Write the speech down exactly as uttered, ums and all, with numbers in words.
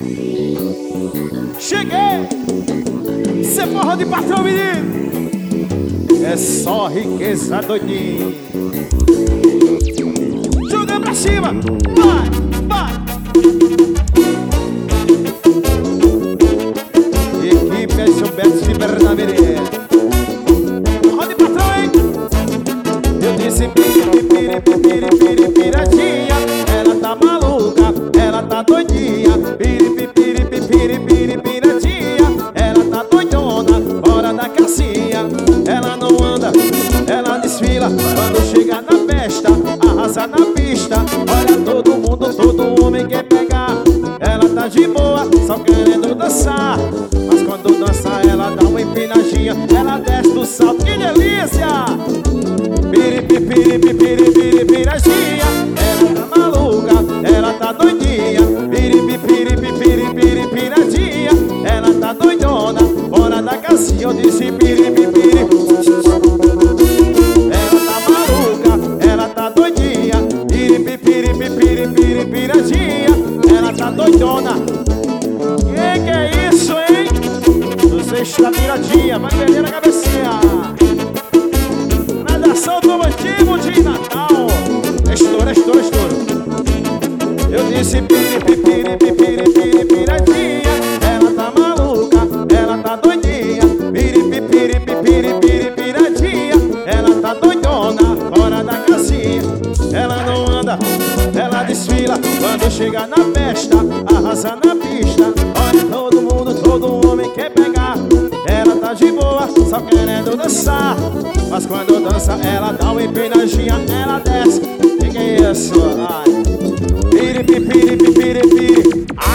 Cheguei! Cê porra de patrão, menino! É só riqueza, doidinho. Joga pra cima! Vai, vai! Equipe é São Beto de Bernabé. Porra de patrão, hein? Eu disse piri, piri, piri, piri, piradinha. Ela tá maluca, ela tá doidinha. Piri, piri, piri, piri, piradinha. Ela tá doidona, fora da casinha. Ela não anda, ela desfila. Quando chega na festa, arrasa na pista. Olha todo mundo, todo homem quer pegar. Ela tá de boa, só querendo dançar. Mas quando dança ela dá uma empinadinha. Ela desce do salto, que delícia! Piri, piri, piri, piri, piradinha. Ela tá maluca, ela tá doidinha. Piri, piri, piri, piri, piradinha. Ela tá doidona, fora da casinha. Eu disse piri, piri. Ela tá maluca, ela tá doidinha. Piri, piri, piri, piri, piradinha. Ela tá doidona. Que que é isso, hein? Você está piradinha, vai perder a cabecinha. Nadação do motivo de Natal. Estoura, estoura, estoura. Eu disse piri, piri, piri, piri, piradinha. Ela tá maluca, ela tá doidinha. Piri, piri, piri, piri, piradinha. Ela tá doidona, fora da casinha. Ela não anda, ela desfila. Quando chega na festa, arrasa na pista. Olha todo mundo, todo homem quer pegar. Ela tá de boa, só querendo dançar. Mas quando dança ela dá uma empinadinha. Ela desce, que que é isso? Ai. Piri, piri, piri, piri, piri.